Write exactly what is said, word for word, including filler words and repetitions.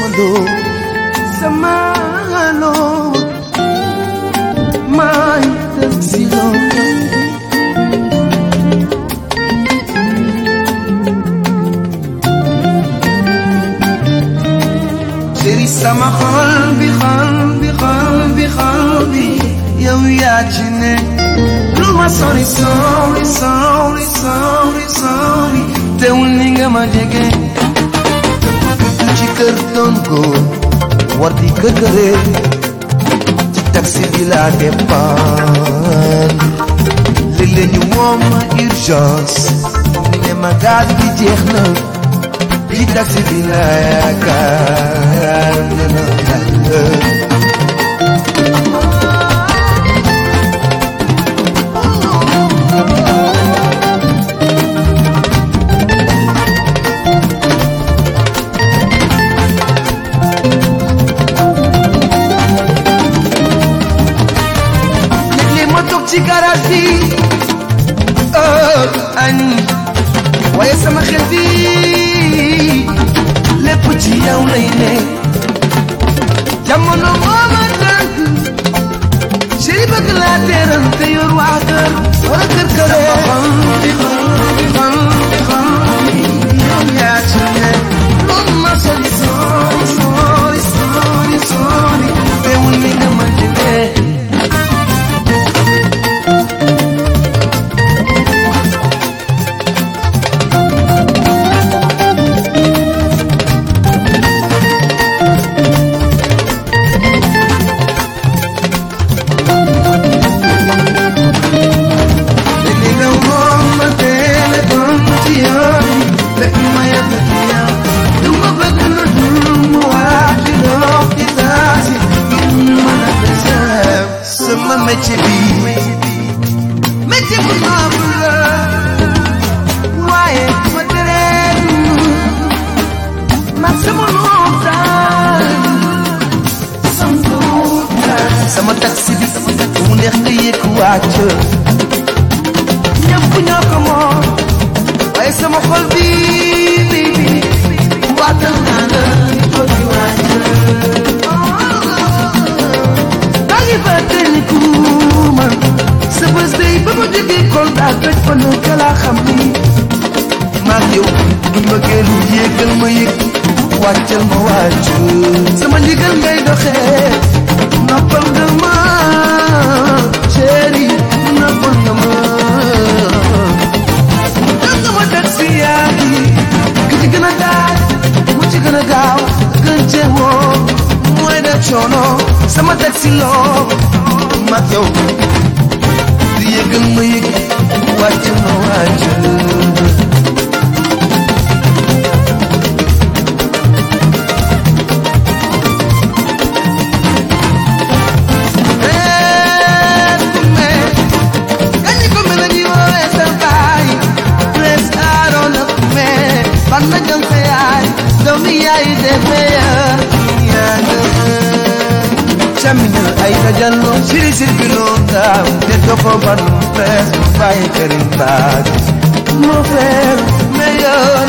do samalo my taxi lo Chéri sama xol bi xol bi xol bi xol bi yow yaa ci ne ma sorry sorry sorry sorry sorry teewul ni nga ma jege ci kër doon ko war di këkëre ci taxi bi la dépend léeg-léeg ñu woo ma urgence ne ma gaz bi jeex na ci taxi bi la yaakaar ne na ci garage bi oh ani waaye sama xel bi lépp ci yow lay ne jamono moo ma tànk chéri bëgg laa teeral te yor waa kër wala kër kër xol bi xol bi xol bi xol yow yaa ci ne loolu ma sori sori sori sori sori teewul ni nga ma jëlee métier bi métier bu noble la waaye ma tereen ma sama montagne sama taxi bi mu neex nga yéeg wàcc ñëpp ñoo ko moom waaye sama xol bi bi bi waatal naa la ko di wàcc sa bés day ba ma jógee Kolda toj fa nu kala xam ni maag yow du mbëggeelu yéegal ma yëg wàccal ma wàcc sama ndigal ngay doxee noppal nga ma chéri noppal nga ma danga ma taxi yaa ngi ki ci gën a daaj mu ci gën a gaaw gën cee woo mooy da coono sama taxi loo maag yow yëgal ma yëg wàcc ma wàcc kañ ko mel ni woowee sa baay les aaroon ak mee ban na jëm sa yaay doomi yaay defee Chaminal ay kajallo siri siri bilonda te toko banum pes bàyyi këriñ baag mon frère meilleur